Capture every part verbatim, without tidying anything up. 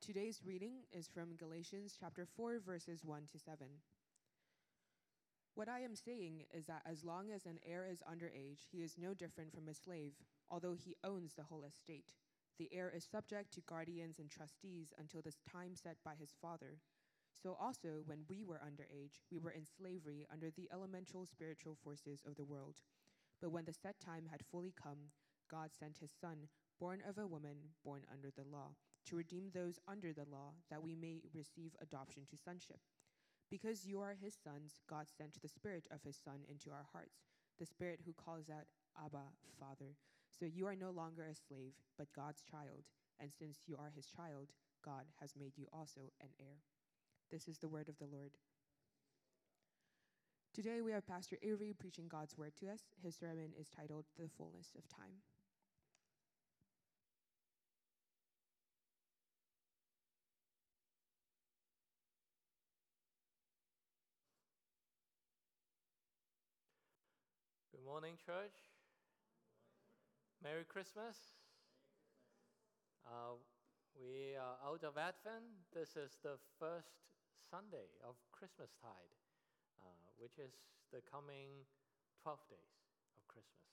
Today's reading is from Galatians chapter four, verses one to seven. What I am saying is that as long as an heir is underage, he is no different from a slave, although he owns the whole estate. The heir is subject to guardians and trustees until the time set by his father. So also, when we were underage, we were in slavery under the elemental spiritual forces of the world. But when the set time had fully come, God sent his Son, born of a woman, born under the law, to redeem those under the law, that we may receive adoption to sonship. Because you are his sons, God sent the Spirit of his Son into our hearts, the Spirit who calls out, Abba, Father. So you are no longer a slave, but God's child. And since you are his child, God has made you also an heir. This is the word of the Lord. Today we have Pastor Avery preaching God's word to us. His sermon is titled, The Fullness of Time. Good morning, church. Merry Christmas. Uh, we are out of Advent. This is the first Sunday of Christmastide, uh, which is the coming twelve days of Christmas.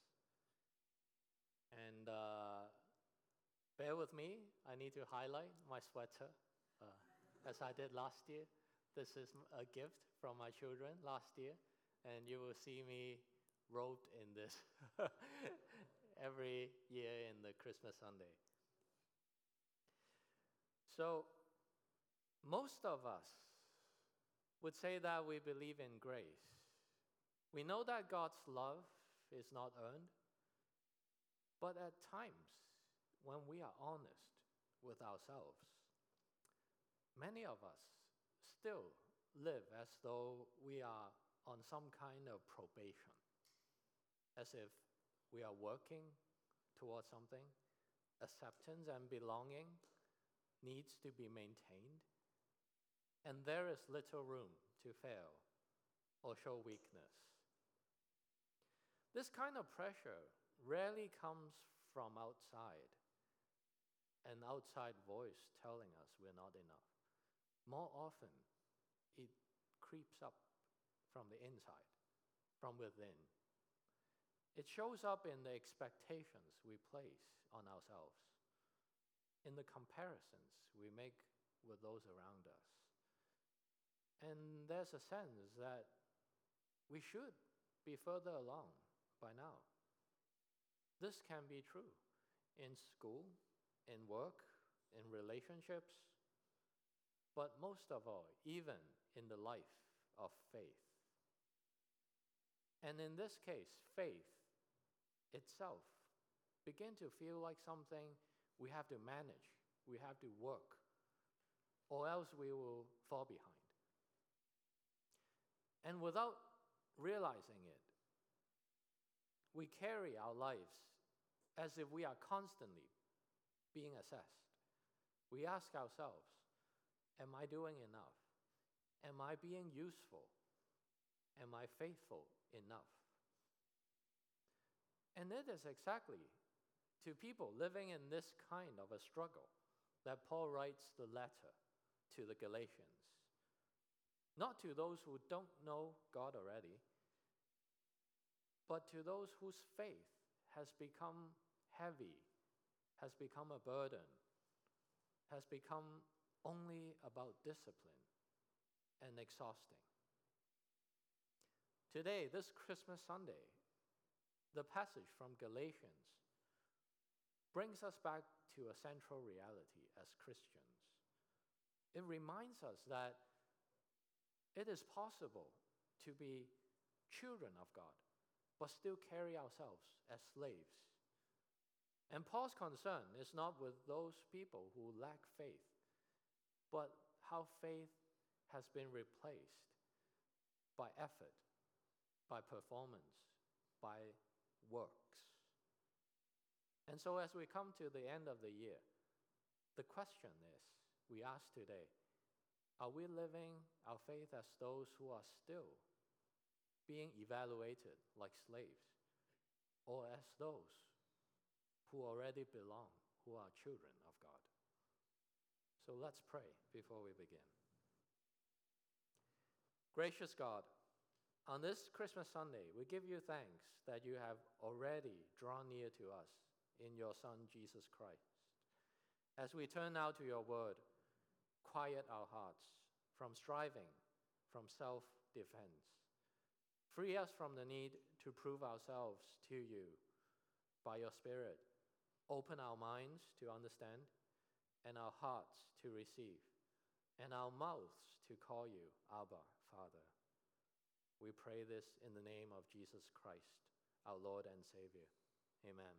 And uh, bear with me, I need to highlight my sweater, uh, as I did last year. This is a gift from my children last year, and you will see me robed in this every year in the Christmas Sunday. So most of us would say that we believe in grace. We know that God's love is not earned, but at times when we are honest with ourselves, many of us still live as though we are on some kind of probation, as if we are working towards something. Acceptance and belonging needs to be maintained, and there is little room to fail or show weakness. This kind of pressure rarely comes from outside, an outside voice telling us we're not enough. More often, it creeps up from the inside, from within. It shows up in the expectations we place on ourselves, in the comparisons we make with those around us. And there's a sense that we should be further along by now. This can be true in school, in work, in relationships, but most of all, even in the life of faith. And in this case, faith itself begin to feel like something we have to manage, we have to work, or else we will fall behind. And without realizing it, we carry our lives as if we are constantly being assessed. We ask ourselves, am I doing enough? Am I being useful? Am I faithful enough? And it is exactly to people living in this kind of a struggle that Paul writes the letter to the Galatians. Not to those who don't know God already, but to those whose faith has become heavy, has become a burden, has become only about discipline and exhausting. Today, this Christmas Sunday, the passage from Galatians brings us back to a central reality as Christians. It reminds us that it is possible to be children of God, but still carry ourselves as slaves. And Paul's concern is not with those people who lack faith, but how faith has been replaced by effort, by performance, by works. And so as we come to the end of the year, the question is, we ask today, are we living our faith as those who are still being evaluated like slaves, or as those who already belong, who are children of God? So let's pray before we begin. Gracious God, on this Christmas Sunday, we give you thanks that you have already drawn near to us in your Son, Jesus Christ. As we turn now to your word, quiet our hearts from striving, from self-defense. Free us from the need to prove ourselves to you by your Spirit. Open our minds to understand and our hearts to receive, and our mouths to call you Abba, Father. We pray this in the name of Jesus Christ, our Lord and Savior. Amen.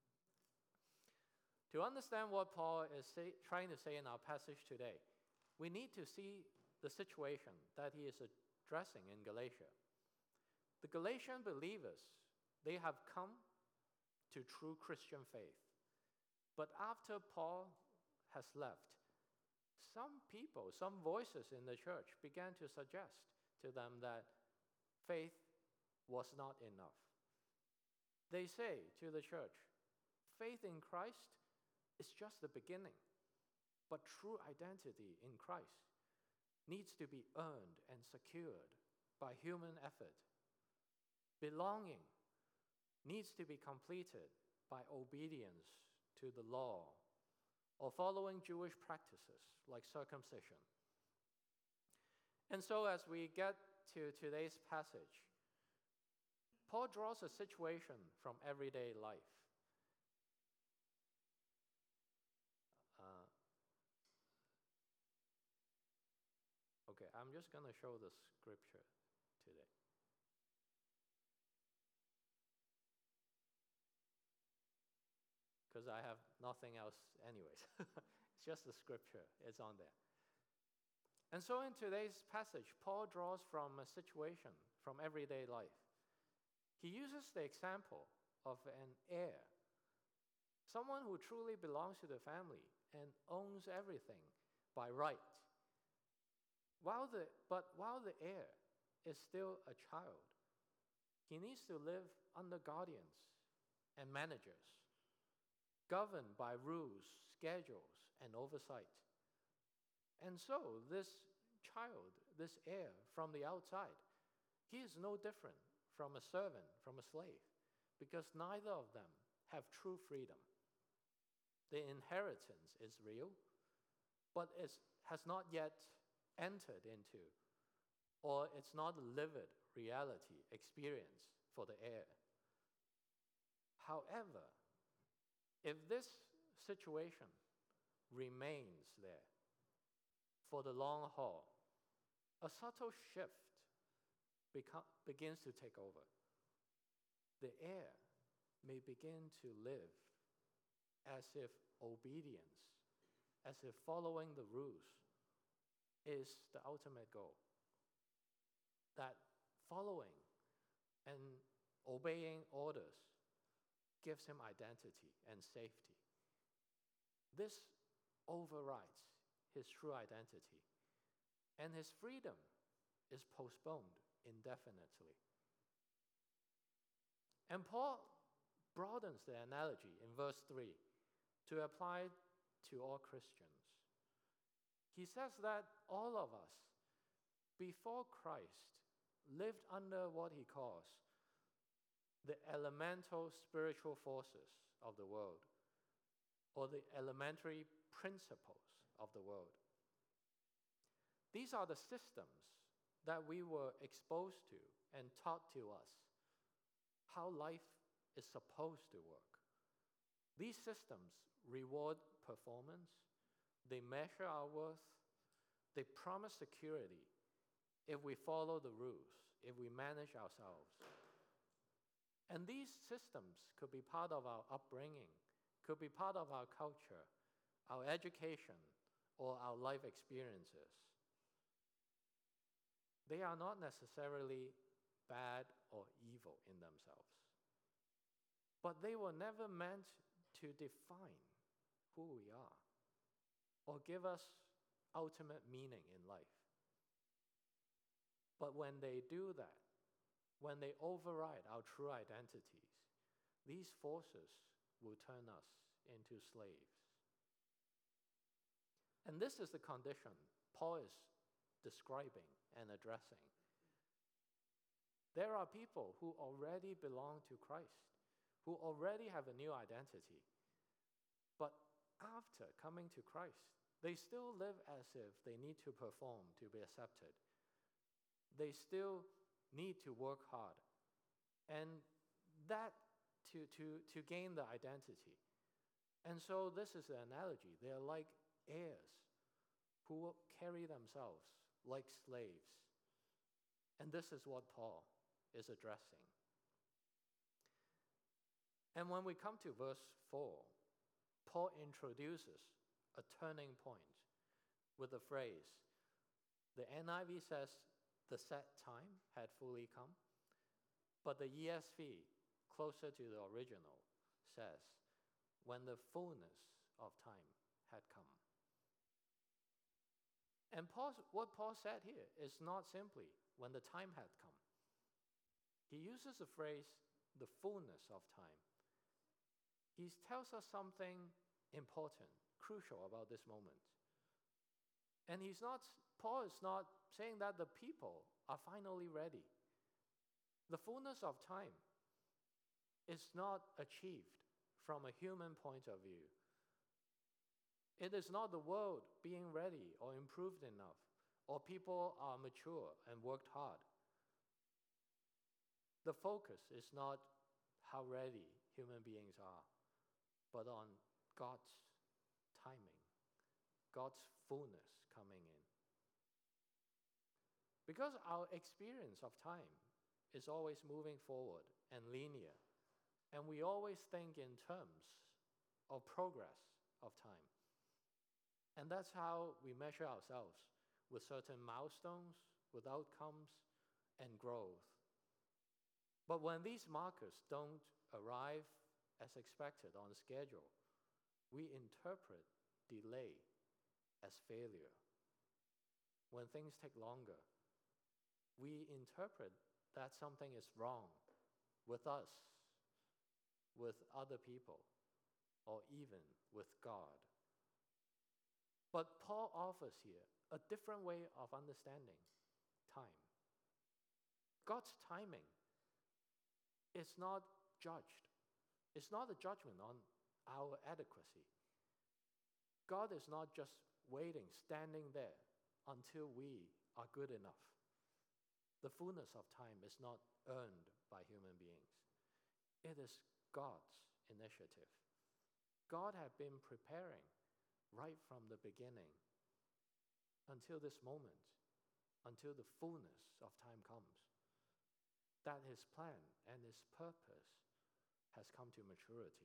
To understand what Paul is say, trying to say in our passage today, we need to see the situation that he is addressing in Galatia. The Galatian believers, they have come to true Christian faith. But after Paul has left, some people, some voices in the church began to suggest to them that faith was not enough. They say to the church, faith in Christ is just the beginning, but true identity in Christ needs to be earned and secured by human effort. Belonging needs to be completed by obedience to the law or following Jewish practices like circumcision. And so as we get to today's passage, Paul draws a situation from everyday life. Uh, okay, I'm just going to show the scripture today. Because I have nothing else anyways. It's just the scripture. It's on there. And so in today's passage, Paul draws from a situation from everyday life. He uses the example of an heir, someone who truly belongs to the family and owns everything by right. While the, but while the heir is still a child, he needs to live under guardians and managers, governed by rules, schedules, and oversight. And so this child, this heir from the outside, he is no different from a servant, from a slave, because neither of them have true freedom. The inheritance is real, but it has not yet entered into, or it's not a lived reality, experience for the heir. However, if this situation remains there for the long haul, a subtle shift beco- begins to take over. The heir may begin to live as if obedience, as if following the rules is the ultimate goal. That following and obeying orders gives him identity and safety. This overrides his true identity, and his freedom is postponed indefinitely. And Paul broadens the analogy in verse three to apply to all Christians. He says that all of us, before Christ, lived under what he calls the elemental spiritual forces of the world, or the elementary principles of the world. These are the systems that we were exposed to and taught to us, how life is supposed to work. These systems reward performance, they measure our worth, they promise security if we follow the rules, if we manage ourselves. And these systems could be part of our upbringing, could be part of our culture, our education, or our life experiences. They are not necessarily bad or evil in themselves, but they were never meant to define who we are or give us ultimate meaning in life. But when they do that, when they override our true identities, these forces will turn us into slaves. And this is the condition Paul is describing and addressing. There are people who already belong to Christ, who already have a new identity. But after coming to Christ, they still live as if they need to perform to be accepted. They still need to work hard. And that to, to, to gain the identity. And so this is the analogy. They are like heirs who carry themselves like slaves. And this is what Paul is addressing. And when we come to verse four, Paul introduces a turning point with the phrase, the N I V says, the set time had fully come, but the E S V, closer to the original, says, when the fullness of time had come. And Paul's, what Paul said here is not simply when the time had come. He uses the phrase, the fullness of time. He tells us something important, crucial about this moment. And he's not, Paul is not saying that the people are finally ready. The fullness of time is not achieved from a human point of view. It is not the world being ready or improved enough, or people are mature and worked hard. The focus is not how ready human beings are, but on God's timing, God's fullness coming in. Because our experience of time is always moving forward and linear, and we always think in terms of progress of time. And that's how we measure ourselves, with certain milestones, with outcomes, and growth. But when these markers don't arrive as expected on schedule, we interpret delay as failure. When things take longer, we interpret that something is wrong with us, with other people, or even with God. But Paul offers here a different way of understanding time. God's timing is not judged. It's not a judgment on our adequacy. God is not just waiting, standing there until we are good enough. The fullness of time is not earned by human beings. It is God's initiative. God had been preparing right from the beginning until this moment, until the fullness of time comes, that his plan and his purpose has come to maturity.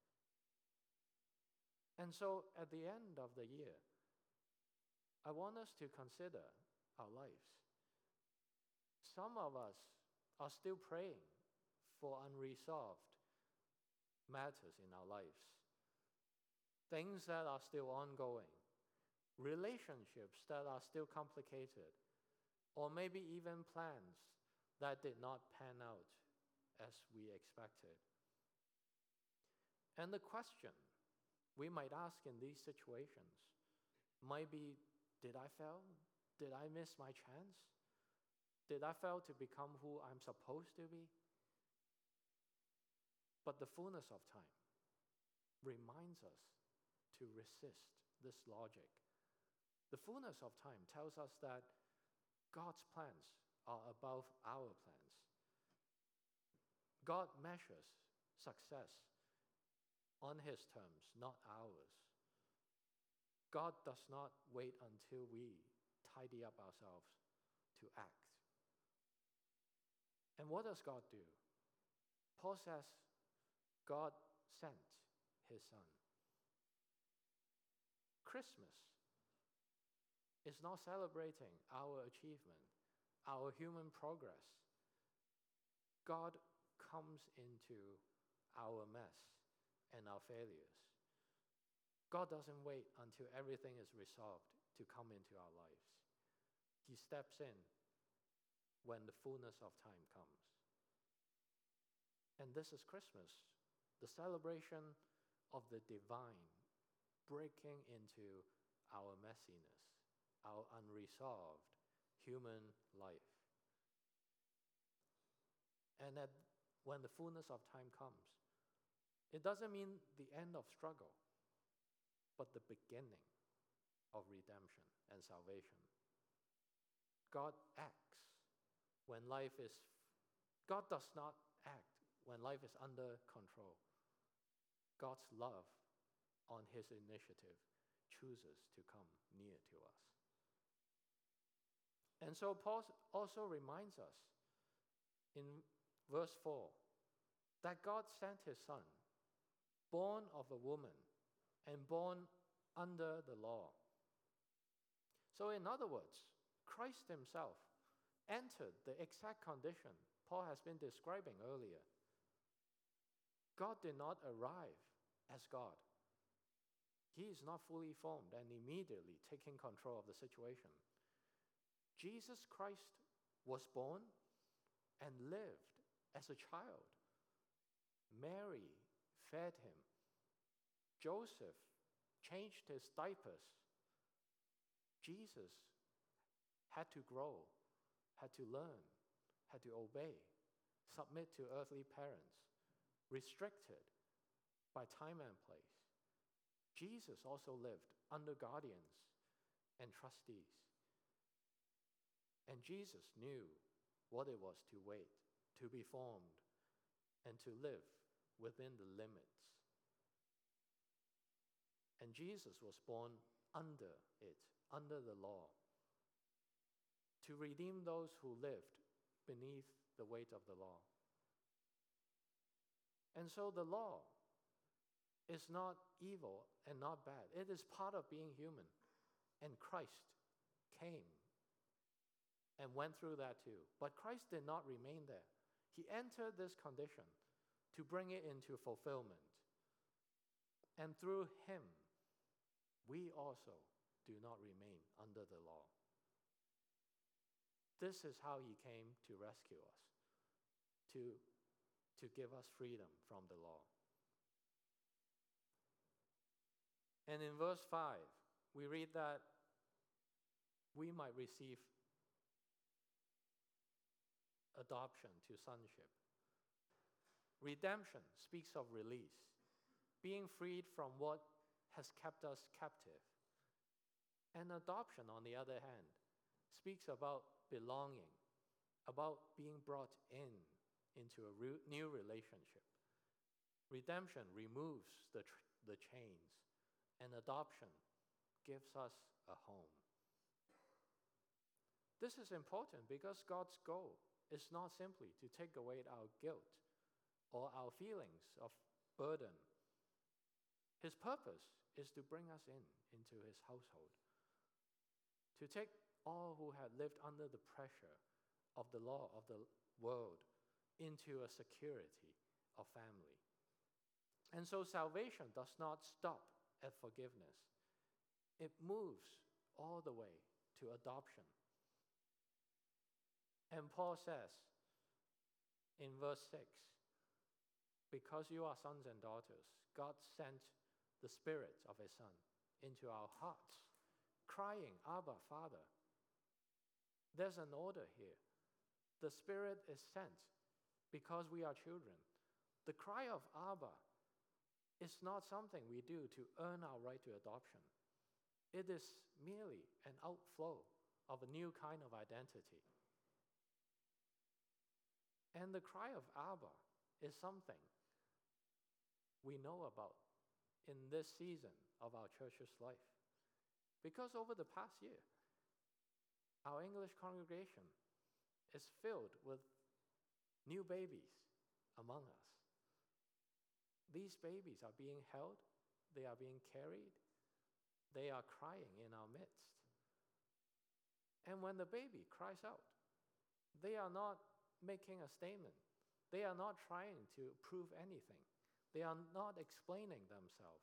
And so at the end of the year, I want us to consider our lives. Some of us are still praying for unresolved matters in our lives, things that are still ongoing, relationships that are still complicated, or maybe even plans that did not pan out as we expected. And the question we might ask in these situations might be, did I fail? Did I miss my chance? Did I fail to become who I'm supposed to be? But the fullness of time reminds us to resist this logic. The fullness of time tells us that God's plans are above our plans. God measures success on his terms, not ours. God does not wait until we tidy up ourselves to act. And what does God do? Paul says, God sent his son. Christmas is not celebrating our achievement, our human progress. God comes into our mess and our failures. God doesn't wait until everything is resolved to come into our lives. He steps in when the fullness of time comes. And this is Christmas, the celebration of the divine breaking into our messiness, our unresolved human life. And that when the fullness of time comes, it doesn't mean the end of struggle, but the beginning of redemption and salvation. God acts when life is, God does not act when life is under control. God's love on his initiative chooses to come near to us. And so Paul also reminds us in verse four that God sent his son, born of a woman and born under the law. So in other words, Christ himself entered the exact condition Paul has been describing earlier. God did not arrive as God. He is not fully formed and immediately taking control of the situation. Jesus Christ was born and lived as a child. Mary fed him. Joseph changed his diapers. Jesus had to grow, had to learn, had to obey, submit to earthly parents, restricted by time and place. Jesus also lived under guardians and trustees. And Jesus knew what it was to wait, to be formed, and to live within the limits. And Jesus was born under it, under the law, to redeem those who lived beneath the weight of the law. And so the law is not evil and not bad. It is part of being human. And Christ came and went through that too. But Christ did not remain there. He entered this condition to bring it into fulfillment. And through him, we also do not remain under the law. This is how he came to rescue us, to, to give us freedom from the law. And in verse five, we read that we might receive adoption to sonship. Redemption speaks of release, being freed from what has kept us captive. And adoption, on the other hand, speaks about belonging, about being brought in into a re- new relationship. Redemption removes the, tr- the chains, and adoption gives us a home. This is important because God's goal is not simply to take away our guilt or our feelings of burden. His purpose is to bring us in into his household, to take all who had lived under the pressure of the law of the world into a security of family. And so salvation does not stop at forgiveness. It moves all the way to adoption. And Paul says in verse six, because you are sons and daughters, God sent the Spirit of his Son into our hearts, crying, Abba, Father. There's an order here. The Spirit is sent because we are children. The cry of Abba is not something we do to earn our right to adoption. It is merely an outflow of a new kind of identity. And the cry of Abba is something we know about in this season of our church's life. Because over the past year, our English congregation is filled with new babies among us. These babies are being held, they are being carried, they are crying in our midst. And when the baby cries out, they are not making a statement. They are not trying to prove anything. They are not explaining themselves.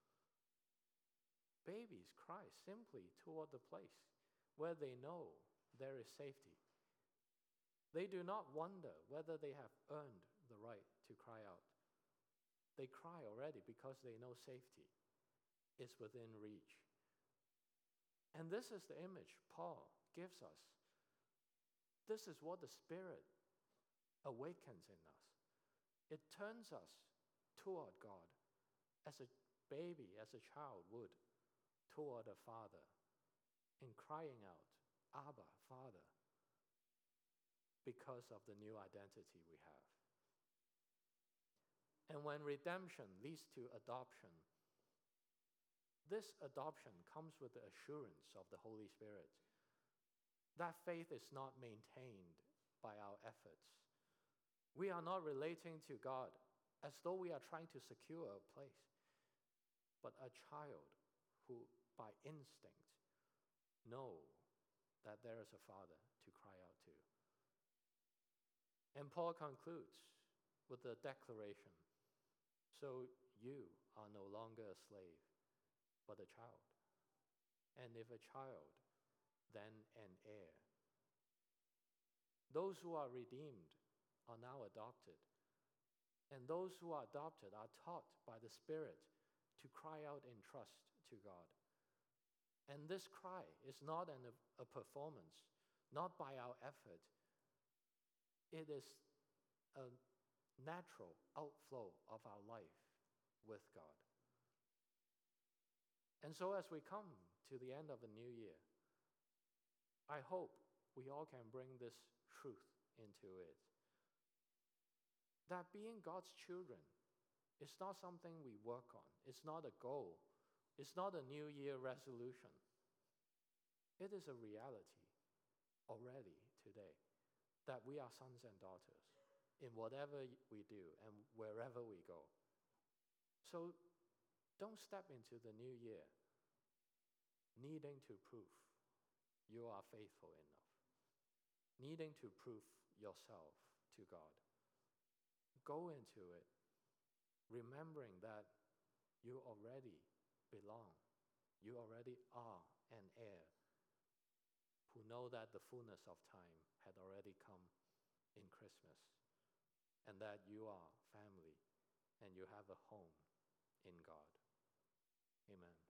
Babies cry simply toward the place where they know there is safety. They do not wonder whether they have earned the right to cry out. They cry already because they know safety is within reach. And this is the image Paul gives us. This is what the Spirit awakens in us. It turns us toward God as a baby, as a child would toward a father, in crying out, Abba, Father, because of the new identity we have. And when redemption leads to adoption, this adoption comes with the assurance of the Holy Spirit. That faith is not maintained by our efforts. We are not relating to God as though we are trying to secure a place, but a child who, by instinct, know that there is a Father to cry out to. And Paul concludes with the declaration, so you are no longer a slave, but a child. And if a child, then an heir. Those who are redeemed are now adopted. And those who are adopted are taught by the Spirit to cry out in trust to God. And this cry is not an, a performance, not by our effort. It is a natural outflow of our life with God. And so as we come to the end of the new year, I hope we all can bring this truth into it. That being God's children is not something we work on. It's not a goal. It's not a New Year resolution. It is a reality already today that we are sons and daughters in whatever we do and wherever we go. So don't step into the new year needing to prove you are faithful enough, needing to prove yourself to God. Go into it remembering that you already belong. You already are an heir who know that the fullness of time had already come in Christmas, and that you are family and you have a home in God. Amen.